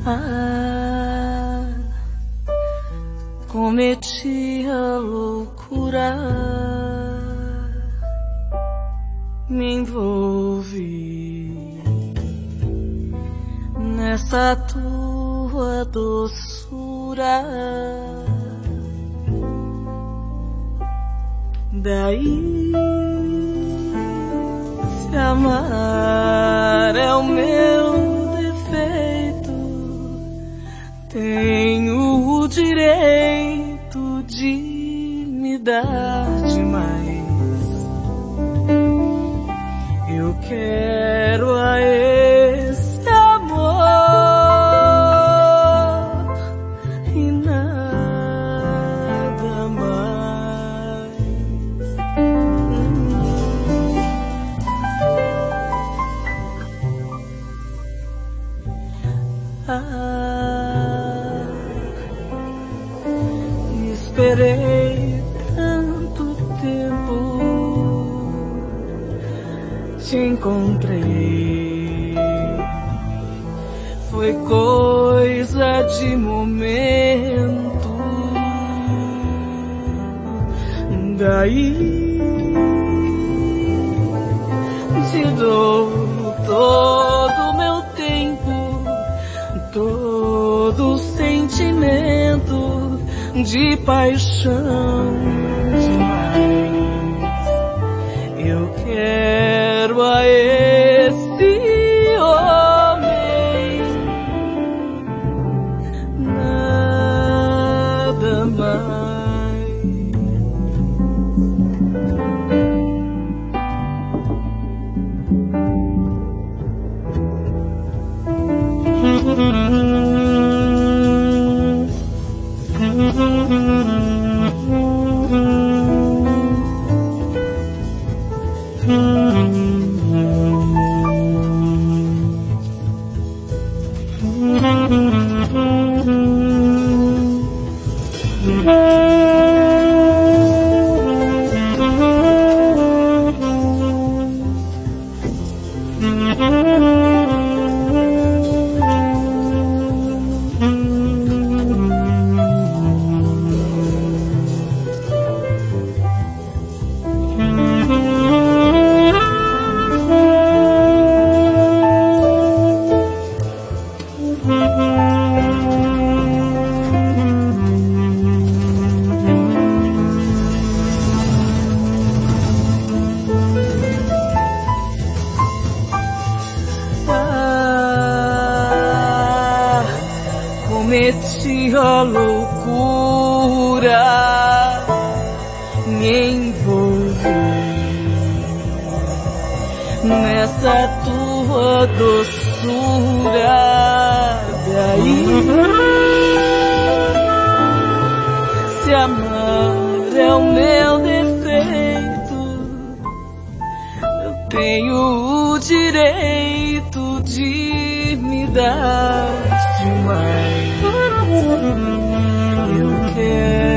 Cometi a loucura, me envolvi nessa tua doçura. Daí, se amar é o meu defeito, tenho o direito de me dar demais. Eu quero a esse amor e nada mais. Esperei tanto tempo, te encontrei, foi coisa de momento. Daí te dou todo o meu tempo, todo o sentimento de paixão demais. Eu quero a esse homem, nada mais. Cometi a loucura, me envolvi nessa tua doçura. Daí, se amar é o meu defeito, eu tenho o direito de me dar demais. Eu quero